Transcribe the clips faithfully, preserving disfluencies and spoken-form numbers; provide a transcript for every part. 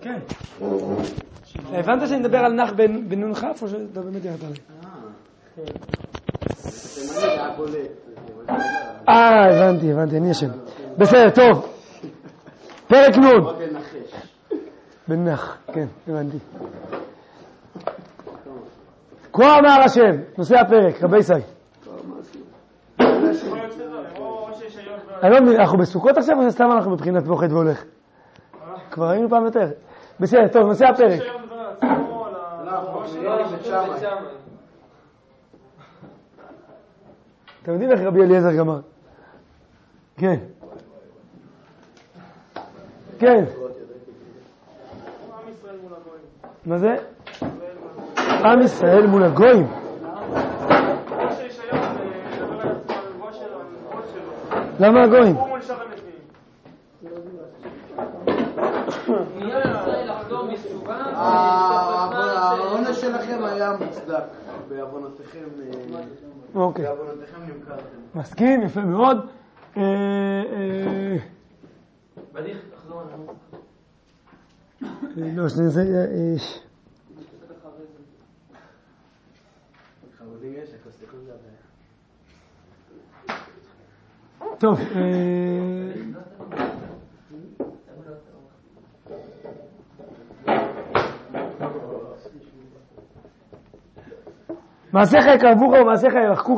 כן. הבנת שאני מדבר על נח בנון חף או שאתה באמת ירד עליי? אה, הבנתי, הבנתי, אני אשם. בסדר, טוב. פרק נון. בנח, כן, הבנתי. כה אמר השם, נושא הפרק, רבי סי. אנחנו בסוכות עכשיו או שסתם אנחנו מבחינת בוחד והולך? כבר היינו פעם יותר. בסדר, טוב, נושא הפרק. אתם יודעים איך רבי אליעזר גמר? כן. כן. מה זה? עם ישראל מול הגויים. למה הגויים? העונש שלכם היה מוצדק, בעוונותיכם נמכרתם. מסכים, יפה מאוד. בדיח, תחזור עליו. לא, שזה... טוב, מעשיך יקרבוך ומעשיך ירחקוך.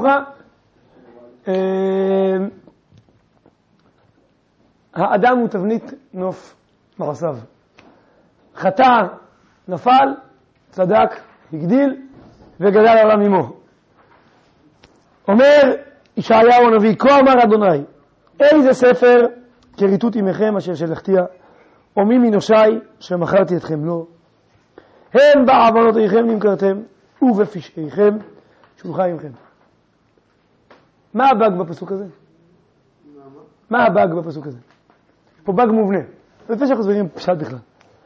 האדם הוא תבנית נוף מעשיו. חטא, נפל, צדק, הגדיל וגדל העולם עמו. אומר ישעיהו הנביא, כה אמר אדוני, איזה ספר כריתות עמכם אשר שלחתיה, או מי מנושי שמכרתי אתכם לו. הם בעוונותיכם נמכרתם ובפשעיכם שולחה עמכם. מה הבאג בפסוק הזה? מה הבאג בפסוק הזה? פה באג מובנה. לפני שאנחנו סבירים פשט בכלל.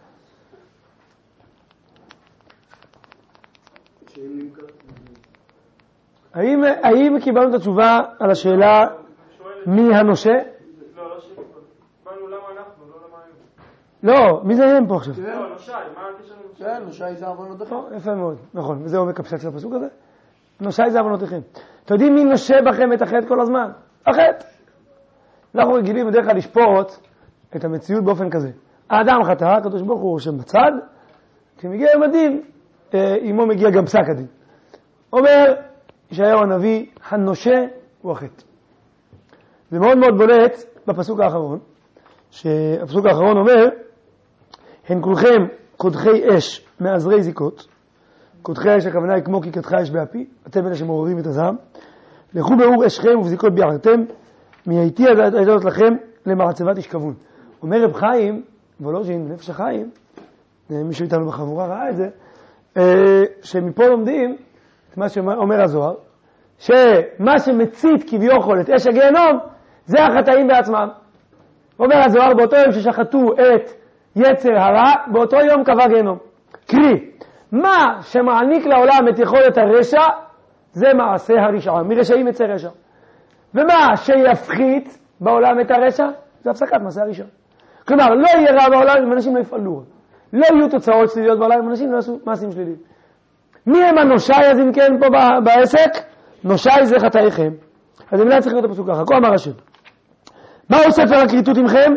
האם, האם קיבלנו את התשובה על השאלה מי הנושה? לא, לא שאלה. באנו למה אנחנו, לא למה הם. לא, מי זה הם פה עכשיו? לא, נושי, מה הקשר לנושי? כן, נושי זה עוונותיכם. יפה מאוד, נכון. וזה עומק הפשט של הפסוק הזה. נושי זה עוונותיכם. אתם יודעים מי נושה בכם את החטא כל הזמן? החטא. אנחנו רגילים בדרך כלל לשפוט את המציאות באופן כזה. האדם חטא, הקדוש ברוך הוא רושם בצד, כשמגיע יום הדין, עמו מגיע גם פסק הדין. אומר ישעיהו הנביא, הנושה הוא החטא. זה מאוד מאוד בולט בפסוק האחרון, שהפסוק האחרון אומר, הן כולכם קודחי אש מעזרי זיקות, קודחי אש הכוונה היא כמו כי קדחה אש באפי, אתם אלה שמעוררים את הזעם, לכו באור אשכם ובזיקות ביערתם, מהייתי עדות לכם למעצבת ישכבון. אומר רב חיים, וולוז'ין, בנפש החיים, מישהו איתנו בחבורה ראה את זה, שמפה לומדים את מה שאומר הזוהר, שמה שמצית כביכול את אש הגיהנום, זה החטאים בעצמם. אומר הזוהר, באותו יום ששחטו את יצר הרע, באותו יום קבע גיהנום. קרי, מה שמעניק לעולם את יכולת הרשע, זה מעשה הרשעה. מרשעים יצא רשע. ומה שיפחית בעולם את הרשע, זה הפסקת מעשה הרשע. כלומר, לא יהיה רע בעולם אם אנשים לא יפעלו. לא יהיו תוצאות שליליות בעולם אם אנשים לא יעשו מעשים שליליים. מי הם הנושי אז אם כן פה בעסק? נושי זה חטאיכם. אז המילה צריך להיות הפסוק ככה. כה אמר השם. מהו ספר הכריתות עמכם?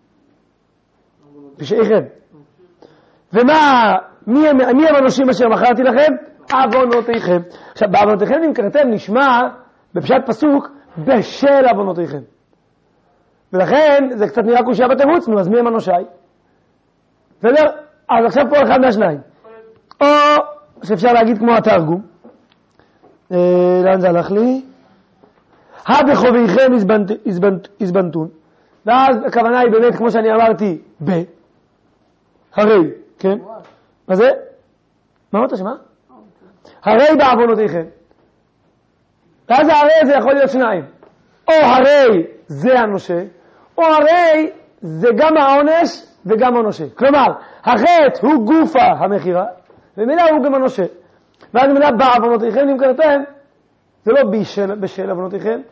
פשעיכם. ומה, מי הם, מי הם הנושים אשר מכרתי לכם? עוונותיכם. עכשיו, בעוונותיכם נמכרתם נשמע בפשט פסוק בשל עוונותיכם. ולכן זה קצת נראה קושיה בתירוץ, נו, אז מי הם הנושי? ולא, אז עכשיו פה אחד מהשניים. או שאפשר להגיד כמו התרגום. אה, לאן זה הלך לי? הבחוביכם הזבנתון. ואז הכוונה היא באמת, כמו שאני אמרתי, ב. הרי, כן? מה זה? מה אמרת שמה? הרי בעוונותיכם. ואז הרי זה יכול להיות שניים. או הרי זה הנושה, או הרי זה גם העונש וגם הנושה. כלומר, החטא הוא גופה המחירה, ומילה הוא גם הנושה. ואז מילה בעוונותיכם נמכרתם, זה לא בשל, בשל עוונותיכם,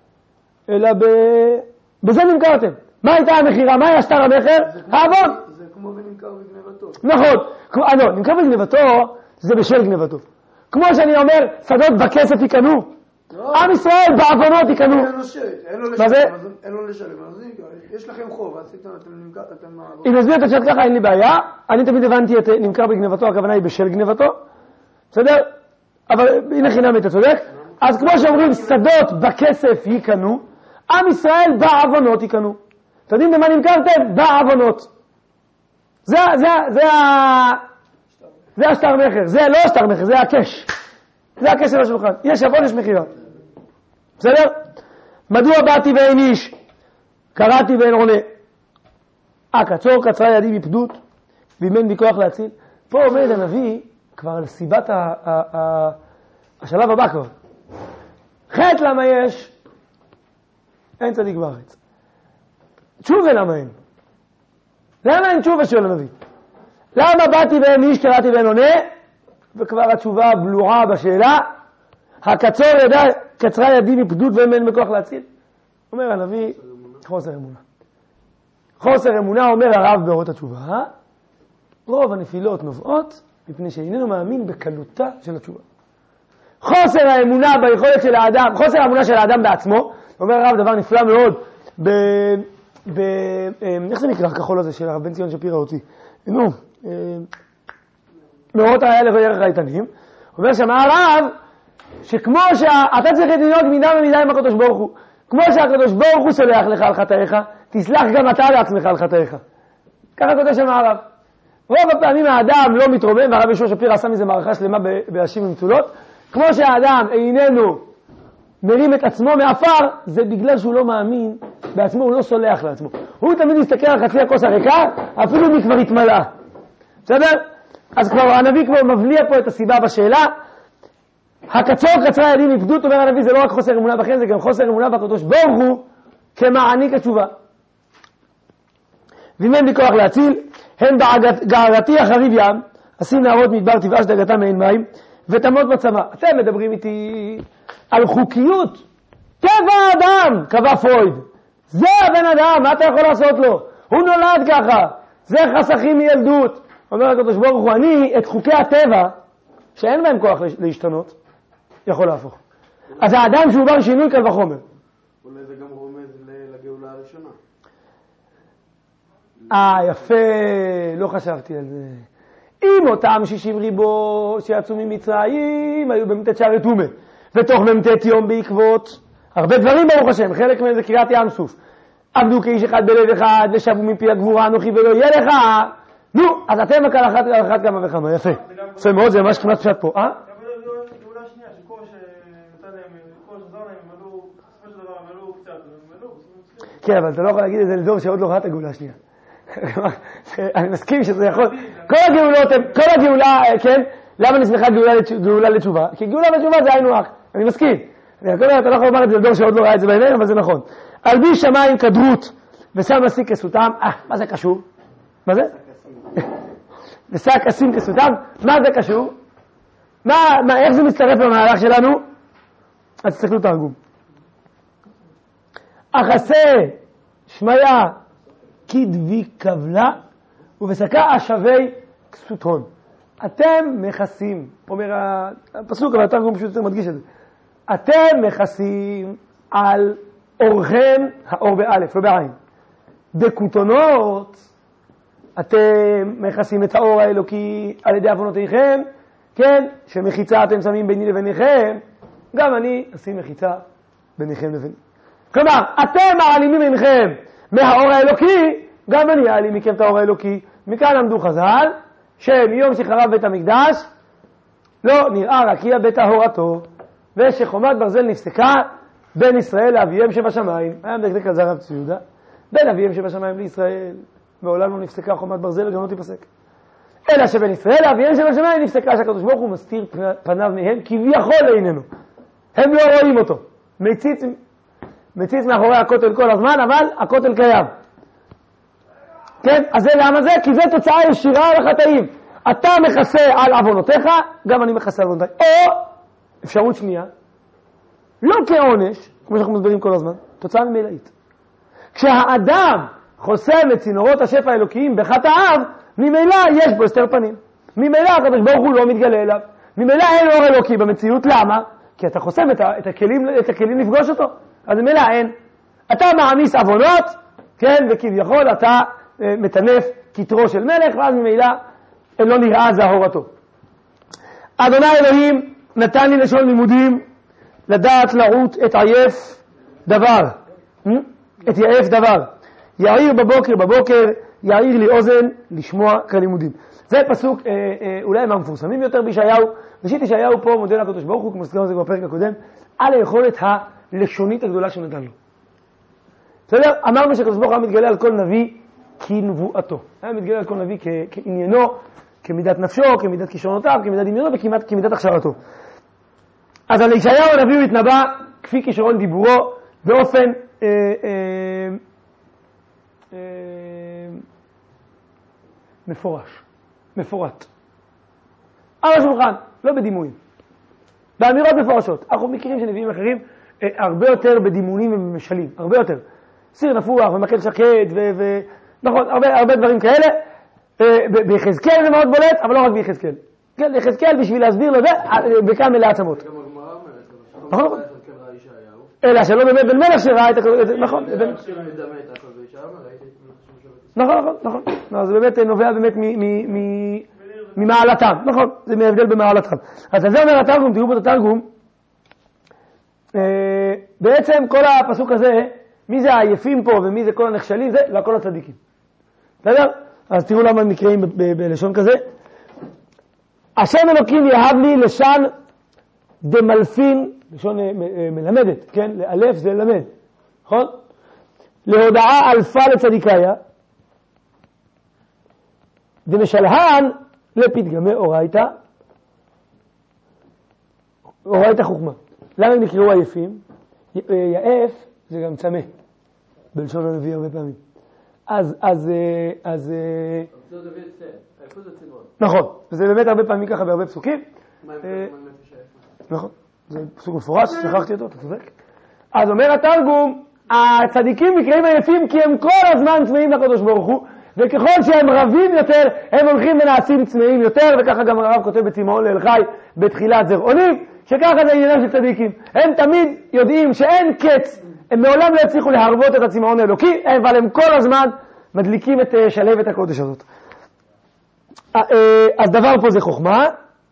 אלא ב... בזה נמכרתם. מה הייתה המחירה? מה היה שטר המחר? העוון. כמו ונמכר בגנבתו. נכון, אה, לא, נמכר בגנבתו זה בשל גנבתו. כמו שאני אומר, שדות בכסף יקנו, עם ישראל בעוונות יקנו. מה זה? אין לו לשלם, אז יש לכם חוב, אז אתם נמכר, אתם... אם נסביר את השאלה ככה, אין לי בעיה. אני תמיד הבנתי את נמכר בגנבתו, הכוונה היא בשל גנבתו. בסדר? אבל הנה חינם, אתה צודק. אז כמו שאומרים, שדות בכסף יקנו, עם ישראל בעוונות יקנו. אתם יודעים במה נמכרתם? בעוונות. זה, זה, זה, זה, זה השטר מחר. זה לא השטר מחר, זה הקש. זה הקש של השולחן. יש עוון, יש מחירה. בסדר? מדוע באתי ואין איש? קראתי ואין עונה. אה, קצור קצרה ידי מפדות, ואם אין בי כוח להציל. פה עומד הנביא כבר על סיבת ה, ה, ה, השלב הבא כבר. חטא למה יש? אין צדיק בארץ. תשובה למה אין? למה אין תשובה שואל הנביא? למה באתי ואין איש, קראתי ואין עונה? וכבר התשובה בלועה בשאלה, הקצור ידע, קצרה ידי מפדות ואין אין בכוח להציל. אומר הנביא, חוסר אמונה. חוסר אמונה, אומר הרב באורות התשובה, רוב הנפילות נובעות מפני שאיננו מאמין בקלותה של התשובה. חוסר האמונה ביכולת של האדם, חוסר האמונה של האדם בעצמו, אומר הרב דבר נפלא מאוד, ב... ב... איך זה נקרא הכחול הזה של הרב בן ציון שפירא אותי? נו, מאורות האלה וירח האיתנים, אומר שם הרב, שכמו שאתה צריך לנהוג מידה ומידה עם הקדוש ברוך הוא, כמו שהקדוש ברוך הוא סולח לך על חטאיך, תסלח גם אתה לעצמך על חטאיך. ככה כותב שם הרב. רוב הפעמים האדם לא מתרומם, והרב ישוע שפירא עשה מזה מערכה שלמה באשים ומצולות, כמו שהאדם איננו מרים את עצמו מעפר, זה בגלל שהוא לא מאמין בעצמו, הוא לא סולח לעצמו. הוא תמיד מסתכל על חצי הכוס הריקה, אפילו מי כבר התמלאה. בסדר? אז כבר הנביא כבר מבליע פה את הסיבה בשאלה. הקצור קצרה ידי מפדות, אומר הנביא, זה לא רק חוסר אמונה בכם, זה גם חוסר אמונה בקדוש ברוך הוא כמעניק התשובה. ואם אין בי כוח להציל, הם בגערתי אחריב ים, עשים נערות מדבר תבאש דגתה מעין מים, ותמות בצמא. אתם מדברים איתי על חוקיות. טבע האדם, קבע פרויד. זה הבן אדם, מה אתה יכול לעשות לו? הוא נולד ככה. זה חסכים מילדות. אומר הקדוש ברוך הוא, אני את חוקי הטבע, שאין בהם כוח להשתנות, יכול להפוך. אז האדם שהוא בר שינוי קל וחומר. אולי זה גם רומז לגאולה הראשונה. אה, יפה, לא חשבתי על זה. אם אותם שישים ריבו שיצאו ממצרים, היו במתת שערי תומה, ותוך ממתת יום בעקבות, הרבה דברים ברוך השם, חלק מהם זה קריאת ים סוף. עבדו כאיש אחד בלב אחד, ושבו מפי הגבורה אנוכי ולא יהיה לך. נו, אז אתם מקל אחת על אחת כמה וכמה, יפה. יפה מאוד, זה ממש כמעט פשט פה, אה? גאולה שנייה, שכל שנתן להם, כל שזר להם, מלאו, בסופו של דבר מלאו קצת, מלאו. כן, אבל אתה לא יכול להגיד את זה לדור שעוד לא ראה את הגאולה השנייה. אני מסכים שזה יכול, כל הגאולות, כל הגאולה, כן, למה נשמחה גאולה לתשובה? כי גאולה לתשובה זה היינו אח, אני מסכים. אתה לא יכול לומר את זה לדור שעוד לא ראה את זה בעינינו, אבל זה נכון. על בי שמיים כדרות ושם עשי כסותם, אה, מה זה קשור? מה זה? ושק עשים כסותם, מה זה קשור? מה, מה, איך זה מצטרף למהלך שלנו? אז תסתכלו תרגום. אחסה שמיה כדבי קבלה ובשקה אשבי כסותון. אתם מכסים, אומר הפסוק, אבל התרגום פשוט יותר מדגיש את זה. אתם מכסים על אורכם, האור באלף, לא בעין. בכותונות, אתם מכסים את האור האלוקי על ידי עוונותיכם, כן, שמחיצה אתם שמים ביני לביניכם, גם אני אשים מחיצה ביניכם לביני. כלומר, אתם מעלימים ממכם מהאור האלוקי, גם אני אעלים מכם את האור האלוקי. מכאן עמדו חז"ל, שמיום שחרב בית המקדש, לא נראה רקיע בטהרתו, ושחומת ברזל נפסקה בין ישראל לאביהם שבשמיים. היה מדקדק על זה הרב צבי יהודה, בין אביהם שבשמיים לישראל, מעולם לא נפסקה חומת ברזל וגם לא תיפסק. אלא שבין ישראל לאביהם שבשמיים נפסקה, שהקדוש ברוך הוא מסתיר פניו מהם, כביכול לעינינו. הם לא רואים אותו. מציץ, מציץ מאחורי הכותל כל הזמן, אבל הכותל קיים. כן? אז זה למה זה? כי זה תוצאה ישירה על החטאים. אתה מכסה על עוונותיך, גם אני מכסה על עוונותיי. או, אפשרות שנייה, לא כעונש, כמו שאנחנו מסבירים כל הזמן, תוצאה ממילאית. כשהאדם חוסם את צינורות השפע האלוקיים בחטאיו, ממילא יש בו הסתר פנים. ממילא הקדוש ברוך הוא לא מתגלה אליו. ממילא אין אור אלוקי במציאות. למה? כי אתה חוסם את, את, הכלים, את הכלים לפגוש אותו. אז ממילא אין. אתה מעמיס עוונות, כן, וכביכול אתה אה, מטנף כתרו של מלך, ואז ממילא לא נראה זהורתו. אדוני אלוהים נתן לי לשון לימודים, לדעת לעוט את עייף דבר. את יעף דבר. יעיר בבוקר בבוקר, יעיר לי אוזן לשמוע כלימודים. זה פסוק אה, אה, אולי מהמפורסמים יותר בישעיהו. ראשית ישעיהו פה מודה לקדוש ברוך הוא, כמו שזכרנו את זה בפרק הקודם, על היכולת הלשונית הגדולה שהוא נתן לו. בסדר? אמרנו שקדוש ברוך הוא היה מתגלה על כל נביא כנבואתו. היה מתגלה על כל נביא כ- כעניינו, כמידת נפשו, כמידת כישרונותיו, כמידת דמיונו וכמידת הכשרתו. אז על ישעיהו הנביא הוא התנבא כפי כישרון דיבורו באופן אה, אה, אה, מפורש, מפורט. על השולחן, לא בדימויים. באמירות מפורשות. אנחנו מכירים שנביאים אחרים אה, הרבה יותר בדימונים ומשלים, הרבה יותר. סיר נפוח ומקל שקט ו... ו... נכון, הרבה, הרבה דברים כאלה. אה, ביחזקאל זה מאוד בולט, אבל לא רק ביחזקאל. כן, יחזקאל בשביל להסביר לו זה, בכאן מלא עצמות. גם הגמרא אומרת, נכון, נכון. קרא ישעיהו. אלא שלא באמת בן מלך שראה את הכל, נכון. נכון, נכון, נכון. נכון, זה באמת נובע באמת ממעלתם, נכון, זה מהבדל במעלתם. אז זה אומר התרגום, תראו פה את התרגום, בעצם כל הפסוק הזה, מי זה העייפים פה ומי זה כל הנחשלים, זה לכל הצדיקים. בסדר? אז תראו למה הם נקראים בלשון כזה. השם אלוקים יהב לי לשן דמלפין, לשון מלמדת, כן? לאלף זה ללמד, נכון? להודעה אלפה לצדיקאיה, דמשלהן לפתגמי אורייתא, אורייתא חוכמה. למה הם נקראו עייפים? יעף זה גם צמא, בלשון הנביא הרבה פעמים. אז, אז, אז... נכון, וזה באמת הרבה פעמים ככה בהרבה פסוקים. נכון, זה פסוק מפורש, שכחתי אותו, אתה צודק. אז אומר התרגום, הצדיקים נקראים עייפים כי הם כל הזמן צמאים לקדוש ברוך הוא, וככל שהם רבים יותר, הם הולכים ונעשים צמאים יותר, וככה גם הרב כותב בצימאון לאל חי בתחילת זרעונים, שככה זה עניינם של צדיקים. הם תמיד יודעים שאין קץ, הם מעולם לא הצליחו להרבות את הצימאון האלוקי, אבל הם כל הזמן מדליקים את שלהבת הקודש הזאת. אז דבר פה זה חוכמה.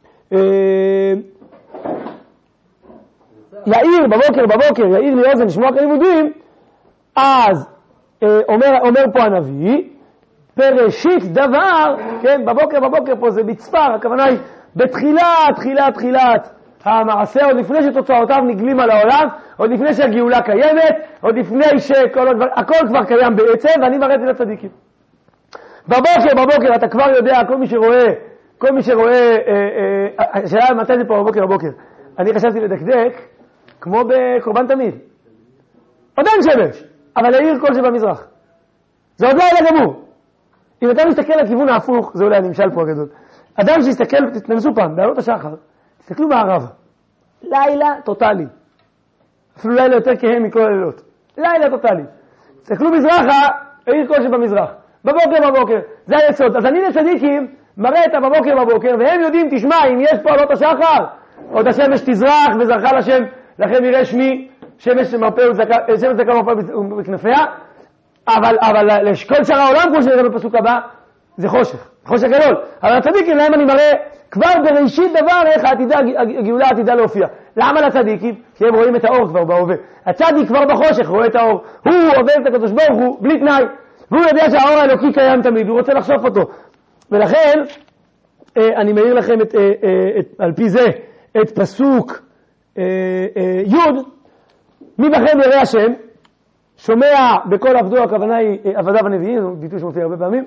יאיר בבוקר בבוקר, יאיר לי אוזן לשמוע כלימודים, אז אומר, אומר פה הנביא, פרשית דבר, כן, בבוקר בבוקר פה זה בצפר, הכוונה היא בתחילת, תחילת, תחילת המעשה, עוד לפני שתוצאותיו נגלים על העולם, עוד לפני שהגאולה קיימת, עוד לפני שכל הדבר, הכל כבר קיים בעצם, ואני מראה את הצדיקים. בבוקר, בבוקר, אתה כבר יודע, כל מי שרואה, כל מי שרואה, השאלה מתי זה פה בבוקר, בבוקר. אני חשבתי לדקדק, כמו בקורבן תמיד. עוד אין שמש, אבל העיר כל שבמזרח. זה עוד לילה גמור. אם אתה מסתכל לכיוון ההפוך, זה אולי הנמשל פה הגדול. אדם שיסתכל, תתנסו פעם, בעלות השחר, תסתכלו מערב. לילה טוטלי. אפילו לילה יותר כהם מכל הלילות. לילה טוטלי. תסתכלו מזרחה, העיר כל שבמזרח. בבוקר בבוקר, זה היסוד. אז אני לצדיקים מראה את הבבוקר בבוקר, והם יודעים, תשמע, אם יש פה עלות השחר, עוד השמש תזרח וזרחה לשם, לכם יראה שמי, שמש מרפא בכנפיה, אבל, אבל לכל שאר העולם, כמו שנראה בפסוק הבא, זה חושך, חושך גדול. אבל הצדיקים, להם אני מראה כבר בראשית דבר איך העתידה, הגאולה העתידה להופיע. למה לצדיקים? כי הם רואים את האור כבר בהווה. הצדיק כבר בחושך רואה את האור. הוא עובד את הקדוש ברוך הוא בלי תנאי. והוא יודע שהאור האלוקי קיים תמיד, הוא רוצה לחשוף אותו. ולכן, אני מעיר לכם את, את, על פי זה את פסוק י' מי בכם ירא השם, שומע בכל עבדו, הכוונה היא עבדיו הנביאים, זה ביטוי שמופיע הרבה פעמים,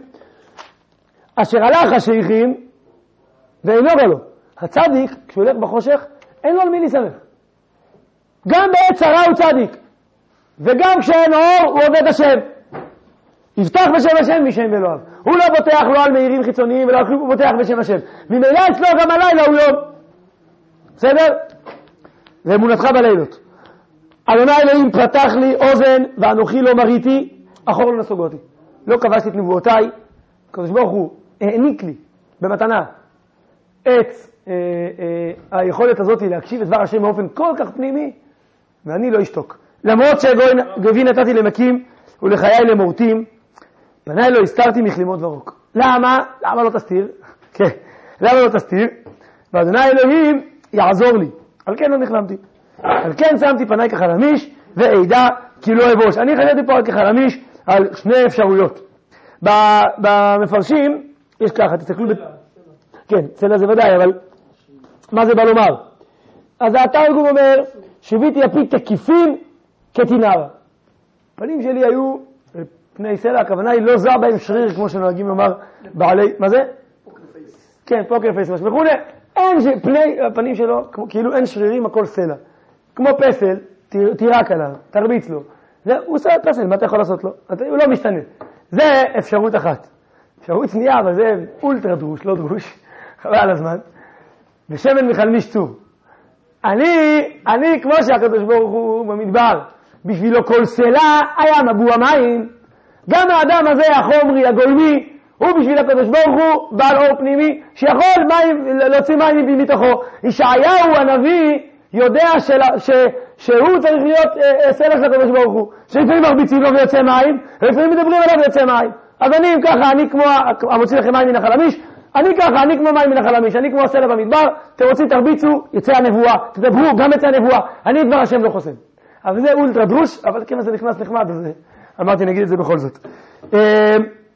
אשר הלך השייכים ואינו רע לו. הצדיק, כשהוא הולך בחושך, אין לו על מי להסתמך. גם בעת צרה הוא צדיק, וגם כשאין אור הוא עובד השם. יפתח בשם השם משם אלוהיו. הוא לא בוטח לא על מאירים חיצוניים ולא על כלום, הוא בוטח בשם השם. ממילא אצלו גם הלילה הוא יום. בסדר? זה אמונתך בלילות. אדוני אלוהים פתח לי אוזן ואנוכי לא מריתי, אחור לא נסוגותי. לא כבשתי את נבואותיי, הקדוש ברוך הוא העניק לי במתנה את אה, אה, היכולת הזאת להקשיב את דבר השם באופן כל כך פנימי, ואני לא אשתוק. למרות שגבי נתתי למקים ולחיי למורטים, פניי לא הסתרתי מכלימות ורוק. למה? למה לא תסתיר? כן, למה לא תסתיר? ואדוני אלוהים יעזור לי. על כן לא נכלמתי. על כן שמתי פניי כחלמיש, ועידה כי לא אבוש. אני חשבתי פה על כחלמיש על שני אפשרויות. במפרשים יש ככה, תסתכלו ב... כן, צלע זה ודאי, אבל מה זה בא לומר? אז התרגום אומר, שביתי הפי תקיפים כתינר. פנים שלי היו פני סלע, הכוונה היא לא זר בהם שריר, כמו שנוהגים לומר בעלי... מה זה? פוקר פייס. כן, פוקר פייס, משהו וכו'. אין ש... פני הפנים שלו, כמו, כאילו אין שרירים, הכל סלע. כמו פסל, תירק עליו, תרביץ לו. זה, הוא עושה פסל, מה אתה יכול לעשות לו? אתה, הוא לא משתנה. זה אפשרות אחת. אפשרות שנייה, אבל זה אולטרה דרוש, לא דרוש. חבל על הזמן. ושמן מחלמיש צור. אני, אני, כמו שהקדוש ברוך הוא במדבר, בשבילו כל סלע היה מבוע מים. גם האדם הזה, החומרי, הגולמי, הוא בשביל הקדוש ברוך הוא בעל אור פנימי, שיכול מים, להוציא מים מתוכו. ישעיהו הנביא יודע של, ש, שהוא צריך להיות אה, סלע של הקדוש ברוך הוא. שלפעמים מרביצים לו ויוצא מים, ולפעמים מדברים עליו ויוצא מים. אז אני ככה, אני כמו המוציא לכם מים מן החלמיש, אני ככה, אני כמו מים מן החלמיש, אני כמו הסלע במדבר, אתם רוצים תרביצו, יצא הנבואה, תדברו, גם יצא הנבואה, אני דבר השם לא חוסם. אבל זה אולטרה דרוש, אבל כן זה נכנס נחמד, אז אמרתי נגיד את זה בכל זאת. אה,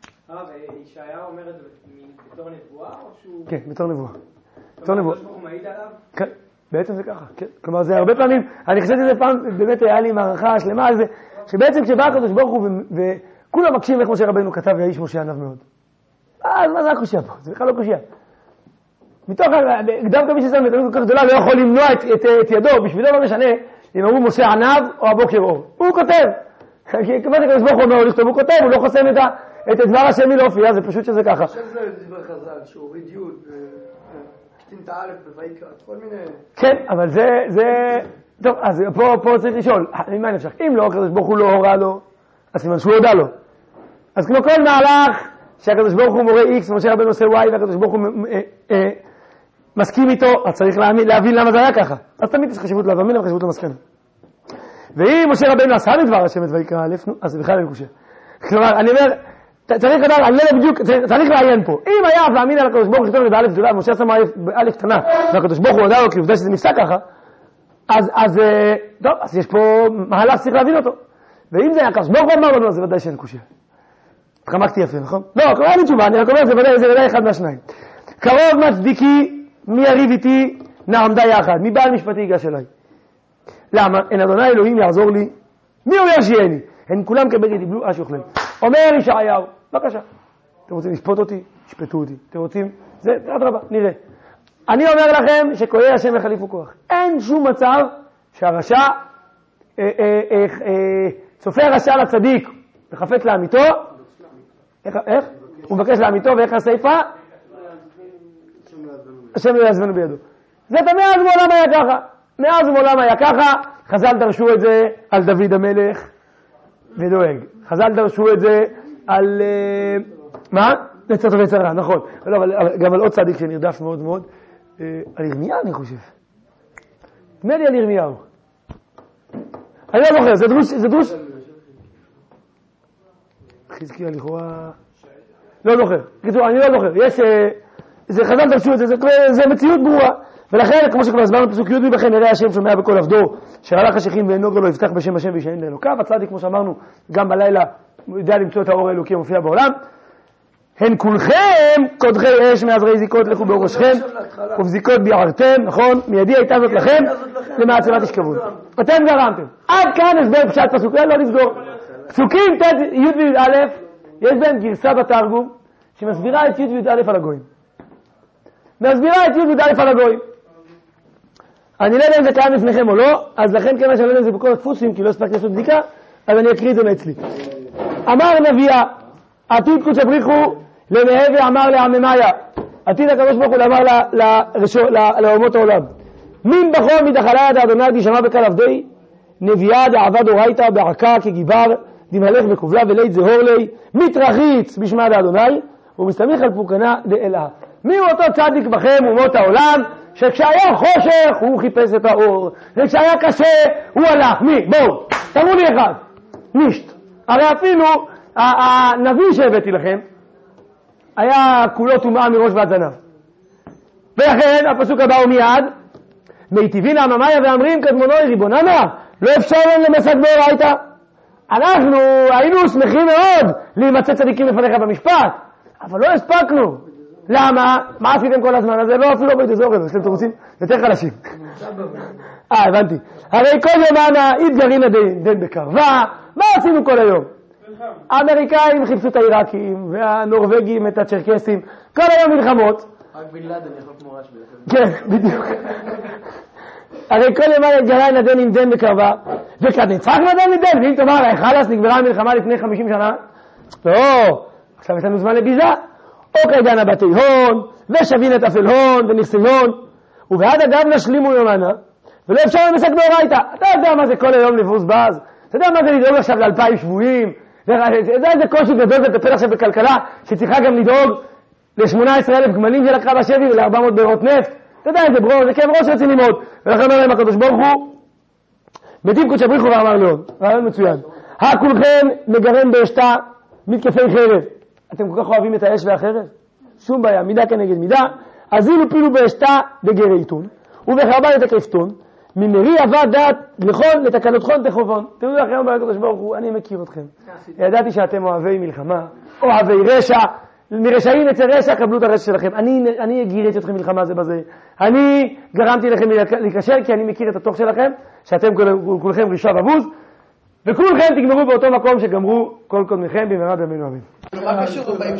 וישעיהו אומר את זה בתור נבואה או שהוא... כן, בתור נבואה. בתור נבואה. הוא מעיד עליו? כן, בעצם זה ככה, כן. כלומר זה הרבה פעמים, אני חשבתי את זה פעם, באמת היה לי מערכה שלמה על זה, שבעצם כשבא הקדוש ברוך הוא וכולם מקשיבים איך משה רבנו כתב והאיש משה ענב מאוד. אז מה זה הקושיה פה? זה בכלל לא קושיה. מתוך, דווקא מי ששם נתנות כל כך גדולה לא יכול למנוע את, את, את ידו, בשבילו לא משנה אם אמרו משה ענב או הבוקר אור. הוא כותב. כמו שקדוש ברוך הוא אומר לו לכתוב, הוא כותב, הוא לא חוסם את, את דבר השם מלהופיע, זה פשוט שזה ככה. עכשיו זה דבר חז"ל, שהוריד יוד, קטין את האלף בויקרא, כל מיני... כן, אבל זה, זה... טוב, אז פה, פה צריך לשאול, מה נפשך? אם לא, הקדוש ברוך הוא לא הורה לו, אז סימן שהוא הודה לו. אז כמו כל מהלך שהקדוש ברוך הוא מורה X ומשה רבנו עושה Y והקדוש ברוך הוא אה, אה, מסכים איתו, אז צריך להבין, להבין למה זה היה ככה. אז תמיד יש חשיבות להבין וחשיבות למסקנה. ואם משה רבנו עשה לדבר השם את ויקרא א', אז זה בכלל אין קושיה. כלומר, אני אומר, צריך לדעת, אני לא יודע בדיוק, צריך לעיין פה. אם היה ואמין על הקדוש ברוך הוא לכתוב באלף גדולה, משה עשה באלף קטנה, והקדוש ברוך הוא הודה לו, כי עובדה שזה נפסק ככה, אז, אז, טוב, אז יש פה מהלך שצריך להבין אותו. ואם זה היה הקדוש ברוך הוא אמר לנו, אז זה ודאי שאין קושיה. התחמקתי יפה, נכון? לא, כבר אין לי תשובה, אני רק אומר, זה ודאי, זה ודאי אחד מהשניים. קרוב מצדיקי, מי יריב איתי, נעמדה יחד, מי בעל משפטי ייגש אליי. למה? אין אדוני אלוהים יעזור לי, מי אומר שיהיה? הן כולם כבגד יבלו אש יאכלם. אומר ישעיהו, בבקשה. אתם רוצים לשפוט אותי? שפטו אותי. אתם רוצים? זה, אדרבה, נראה. אני אומר לכם שכהי השם יחליפו כוח. אין שום מצב שהרשע, אה, אה, אה, אה, צופה הרשע לצדיק וחפץ לאמיתו, איך? איך? הוא מבקש לאמיתו, ואיך הסייפה? השם לא יעזבנו בידו. זה מאז ומעולם היה ככה. מאז ומעולם היה ככה. חז"ל דרשו את זה על דוד המלך ודואג. חז"ל דרשו את זה על... מה? נצר טוב יצר רע, נכון. לא, אבל גם על עוד צדיק שנרדף מאוד מאוד. על ירמיהו אני חושב. נדמה לי על ירמיהו. אני לא זוכר, זה דרוש... זה דרוש... חזקיה לכאורה... לא זוכר. בקיצור, אני לא זוכר. יש... זה חז"ל דרשו את זה, זה מציאות ברורה. ולכן, כמו שכבר הסברנו פסוק י' בכן נראה השם שומע בכל עבדו, שהלך השכים ואינו גר לו יפתח בשם השם וישען לאלוקיו. הצדיק, כמו שאמרנו, גם בלילה הוא יודע למצוא את האור האלוקי המופיע בעולם. הן כולכם קודחי אש מעזרי זיקות לכו בראשכם ובזיקות ביערתם, נכון? מידי הייתה זאת לכם, למעצמה תשכבון. אתם גרמתם. עד כאן הסבר פשט פסוק, לא נסגור. פסוקים י' וי"א, יש בהם גרסה בתרגום שמסבירה את י' וי"א על הגויים. מסבירה את י' וי"א על הגויים. אני לא יודע אם זה קיים לפניכם או לא, אז לכן כמה שאני לא יודע אם זה בכל הדפוסים, כי לא הספקתי לעשות בדיקה, אז אני אקריא את זה מאצלי. אמר נביאה, עתיד קודש הבריחו למאה ואמר לעממיה, עתיד הקדוש ברוך הוא אמר לאומות העולם, מן בחור מדחלה יד אדוני תשמע בקל עבדי, נביאה דעבד אורייתא בעקה כגיבר, דמהלך וכובלה ולית זהור לי, מתרחיץ בשמה לאדוני, ומסתמיך על פורקנה דאלה. מי הוא אותו צדיק בכם אומות העולם, שכשהיה חושך הוא חיפש את האור, וכשהיה קשה הוא הלך? מי? בואו, תראו לי אחד. נישט. הרי אפילו הנביא שהבאתי לכם, היה כולו טומאה מראש ועד זנב. ולכן הפסוק הבא הוא מיד, מיטיבין הממיה ואמרים קדמונוי ריבוננה, לא אפשר לנו למסד באורייתא. אנחנו היינו שמחים מאוד להימצא צדיקים לפניך במשפט, אבל לא הספקנו. למה? מה עשיתם כל הזמן הזה? לא, אפילו לא בית אזור, יש להם תירוצים יותר חלשים. אה, הבנתי. הרי כל יומנה התגרעינא דין בקרבה, מה עשינו כל היום? האמריקאים חיפשו את העיראקים, והנורווגים את הצ'רקסים, כל היום מלחמות. רק בן לאדן יכול כמו רש בלכם. כן, בדיוק. הרי כל יומנה התגרעינא דין דין בקרבה, וכד ניצחנו דין מדין, ואם תאמר, חלאס, נגמרה המלחמה לפני חמישים שנה? לא, עכשיו יש לנו זמן לביזה. אוקיי דנה בתי הון, ושבין את אפל הון, ונכסי הון, ובעד אגב נשלימו יומנה, ולא אפשר למסק באורייתא. אתה יודע מה זה כל היום לבוז בז? אתה יודע מה זה לדאוג עכשיו לאלפיים שבויים? אתה יודע איזה קושי גדול זה לטפל עכשיו בכלכלה, שצריכה גם לדאוג ל-שמונה עשרה אלף גמלים שלקחה בשבי ול-ארבע מאות בארות נפט? אתה יודע איזה ברור, זה כאב ראש רציני מאוד. ולכן אומר להם הקדוש ברוך הוא, מתים קודש הבריחו ואמר לאון, רעיון מצוין. הכולכם מגרם באשתה מתקפי חרב. אתם כל כך אוהבים את האש והחרב? שום בעיה, מידה כנגד מידה. אז אילו פילו באשתה בגרי עיתון, ובחרבה לתקפתון, ממרי עבד דעת לכון לתקנות חון תחובון. תראו לכם, אומר הקדוש ברוך הוא, אני מכיר אתכם. ידעתי שאתם אוהבי מלחמה, אוהבי רשע, מרשעים אצל רשע, קבלו את הרשע שלכם. אני, אני גיריתי אתכם מלחמה זה בזה. אני גרמתי לכם להיקשר, כי אני מכיר את התוך שלכם, שאתם כולכם רשע ובוז, וכולכם תגמרו באותו מקום שגמרו כל קודמיכם במהרה בימינו אמן.